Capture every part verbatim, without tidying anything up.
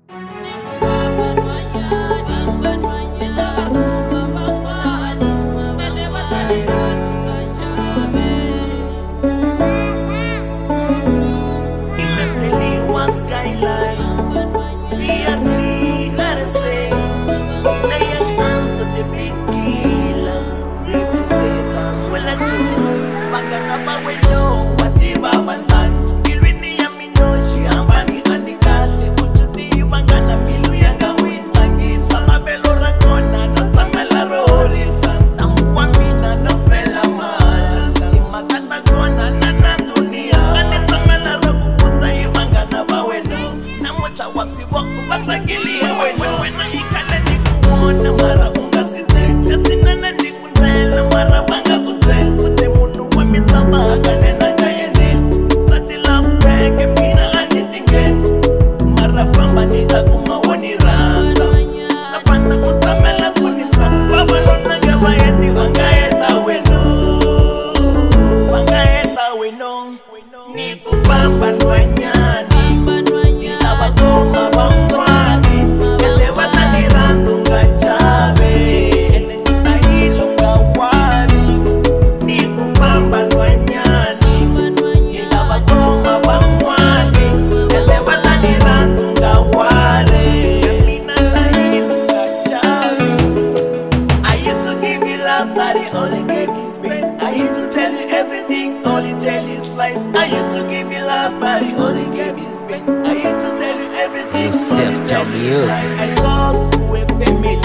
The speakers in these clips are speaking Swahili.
I used to give you love, but it only gave you space. I used to tell you everything. Yourself, tell me you. I thought we were family,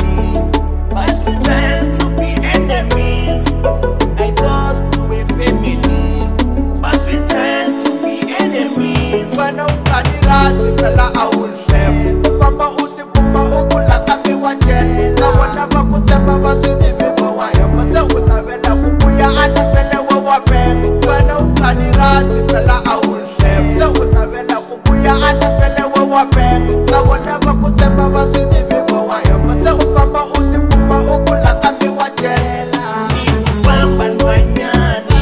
but we tend to be enemies. I thought we were family, but we tend to be enemies. When I'm running fella, I will share. Mama uti puma ukula kaki waje. Na wana bakutema basudi biwa waya. Masa unavela kukuya anavele wawape. When I'm running fella, I will share. Masa unavela kukuya anavele wawape. Na wana bakutema basudi biwa waya. Masa ufamba uti puma ukula kaki waje. Ufamba nwanyani,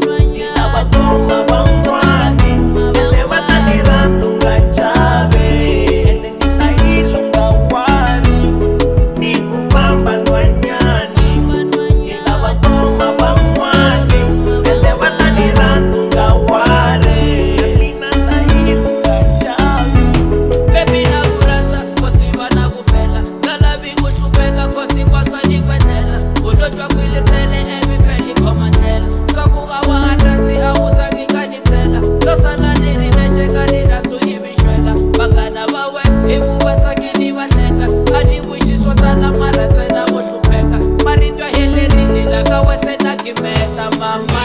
inabagoma bangwani. Ele watani rantu ngachabe. Ele nitahilunga wari. Ni ufamba nwanyani, inabagoma bangwani. Ele watani rantu ngaware. Ele nitahilunga chabe. Baby na buranza, kostiwa na kufela. Galabi kuchupeka kosi kwa sani kwendela. Udojwa kwilitele ebi feli komandela. Sakuga wa andranzi hausa ngikanitela. Losana niri nesheka niranzu imishwela. Bangana bawe, ikuwetsa kini bateka. Ani wishiswa tala maranze na uhlupeka. Maritwa helerini laka wese na kimeta mama.